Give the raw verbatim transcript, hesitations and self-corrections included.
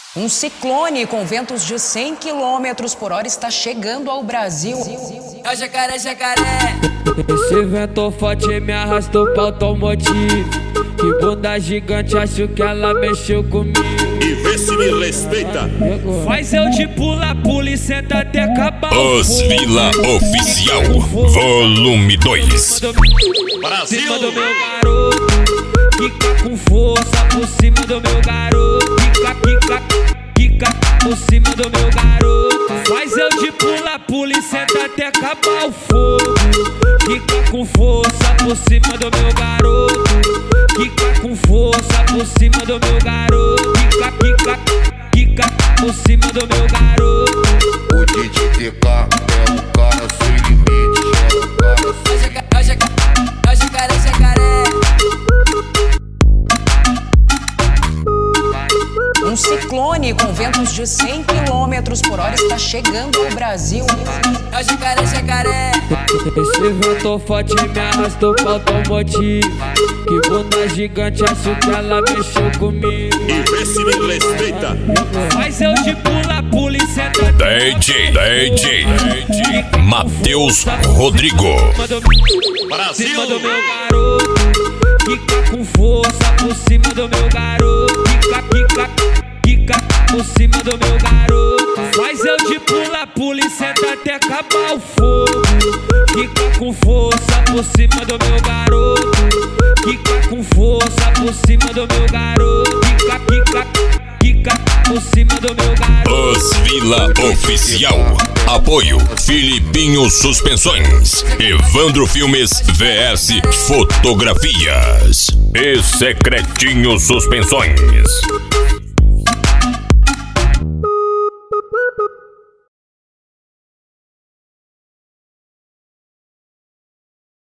Um ciclone com ventos de cem quilômetros por hora está chegando ao Brasil. É o jacaré, jacaré. Esse vento forte me arrastou pra automotivo. Que bunda gigante, acho que ela mexeu comigo. E vê se me respeita. Faz eu de pula, pula e senta até acabar. Os Vila Oficial, volume dois. Brasil! Cima do meu garoto, quica com força por cima do meu garoto. Quica, quica, quica por cima do meu garoto. Faz eu de pula, pula e senta até acabar o fogo. Quica com força por cima do meu garoto. Quica com força por cima do meu garoto. Quica, quica, quica por cima do meu garoto. O D J T K é o cara sem limite, é o cara sem É o jacaré, é o jacaré, jacaré. Um ciclone com ventos de cem quilômetros por hora está chegando ao Brasil. É o jacaré, jacaré. Esse vento forte me arrastou pra automotivo. Que bunda gigante, acho que ela mexeu comigo. E vê se me respeita. Faz eu de pula, pula e senta. D J, D J, Matheus Rodrigo. Brasil! Cima do meu garoto, quica com força por cima do meu garoto. Quica, quica, quica por cima do meu garoto. Faz eu de pula, pula e senta até acabar o fogo. Quica com força por cima do meu garoto. Quica com força por cima do meu garoto. Quica, quica, quica por cima do meu garoto. Os Vila Oficial. Apoio Filipinho Suspensões, Evandro Filmes V S Fotografias e Secretinho Suspensões.